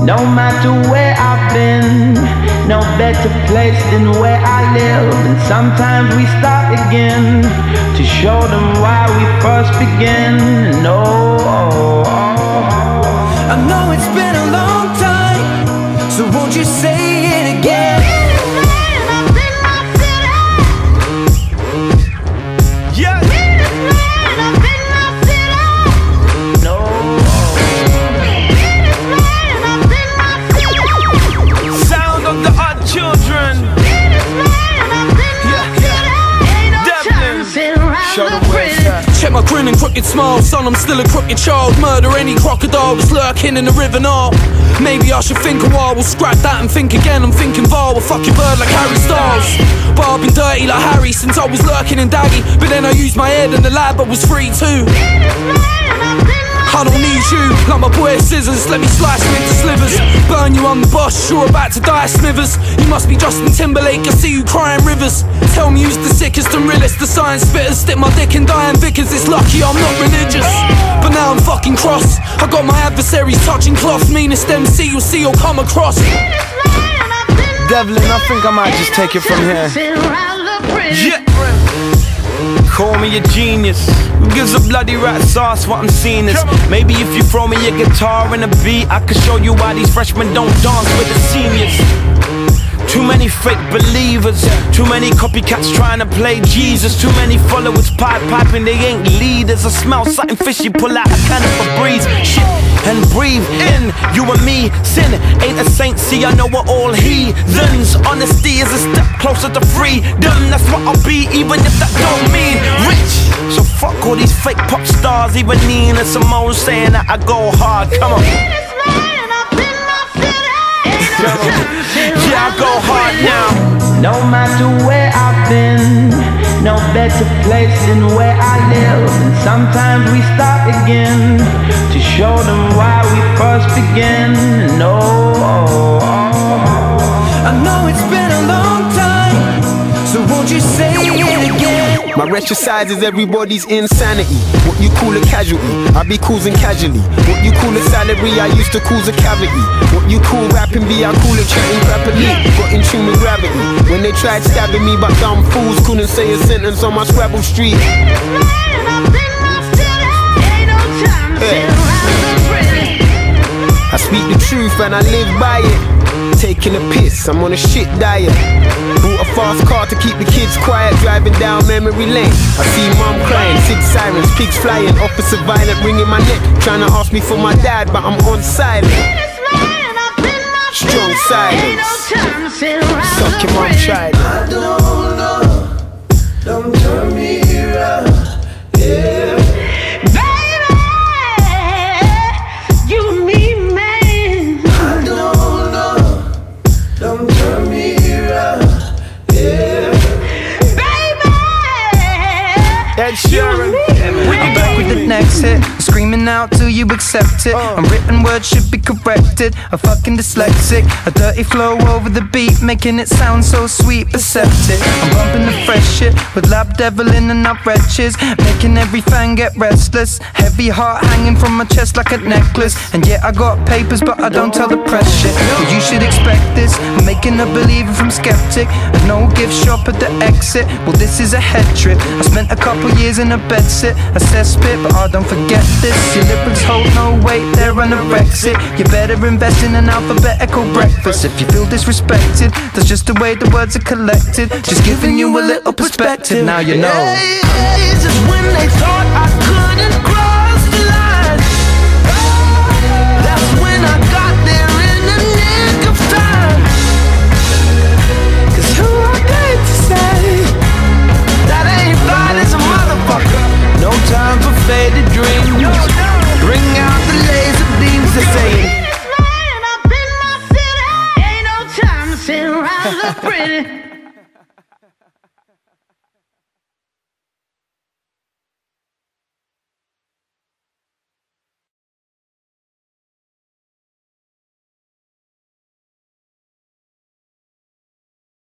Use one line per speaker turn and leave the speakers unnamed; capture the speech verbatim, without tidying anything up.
No matter where I've been, no better place than where I live. And sometimes we start again to show them why we first began. No, oh, oh, oh.
I know it's been a long time, so won't you say it again?
Check my grin and crooked smile, son, I'm still a crooked child. Murder any crocodile that's lurking in the river now. Maybe I should think a while, we'll scrap that and think again. I'm thinking vile, a fucking bird like Harry Styles. But I've been dirty like Harry since I was lurking in Daggy. But then I used my head in the lab, I was free too. I don't need you, like my boy Scissors. Let me slice you into slivers. Burn you on the bus, you're about to die, Smithers. You must be Justin Timberlake, I see you crying rivers. Tell me who's the sickest and realest, the science spitters. Stick my dick in Diane Vickers, it's lucky I'm not religious. But now I'm fucking cross, I got my adversaries touching cloth. Meanest M C you'll see you'll come across.
Devlin, I think I might just take it from here.
Yeah.
Call me a genius. Who gives a bloody rat sauce what I'm seeing is? Maybe if you throw me a guitar and a beat, I could show you why these freshmen don't dance with the seniors. Too many fake believers, too many copycats trying to play Jesus. Too many followers pipe piping, they ain't leaders. I smell something fishy, pull out a can of Febreze. Shit, and breathe in, you and me. Sin ain't a saint, see I know we're all heathens. Honesty is a step closer to freedom. That's what I'll be, even if that don't mean rich. So fuck all these fake pop stars, even Nina Simone saying that I go hard. Come on. Yeah, I go hard now.
No matter where I've been, no better place than where I live. And sometimes we start again to show them why we first began. No, oh, oh, oh.
I know it's been a long time, so won't you say it again?
My retro side is everybody's insanity. What you call a casualty, I be cruising casually. What you call a salary, I used to cruise a cavity. What you call rapping B, I call it chatting rapidly. Got in tune with gravity. When they tried stabbing me, but dumb fools couldn't say a sentence on my Scrabble street. I speak the truth and I live by it. Taking a piss, I'm on a shit diet. Bought a fast car to keep the kids quiet, driving down memory lane. I see mom crying, six sirens, pigs flying, officer violent ringing my neck, trying to ask me for my dad, but I'm on silent. Strong silence. Suck your mom tried.
I don't know, don't turn me around, yeah.
I'm back with the next hit, screaming out till you accept it. Unwritten words should be corrected, a fucking dyslexic. A dirty flow over the beat, making it sound so sweet, perceptive. I'm bumping the fresh shit with lab deviling and up wretches, making every fan get restless. Heavy heart hanging from my chest like a necklace. And yeah, I got papers but I don't tell the press shit. Well, you should expect this, I'm making a believer from skeptic. A no gift shop at the exit, well this is a head trip. I spent a couple years in a bed sit, assess spit, but oh don't forget this. Your lyrics hold no weight, they're anorexic. You better invest in an alphabetical breakfast. If you feel disrespected, that's just the way the words are collected. Just giving you a little perspective, now you know.
Hey, hey, just when they thought I couldn't cross the line, that's when I got there in the nick of time. Cause who I hate to say, that ain't fine as a motherfucker.
No time for faded dreams. Bring out the laser beams, they say.
Ain't no time to sit around look pretty.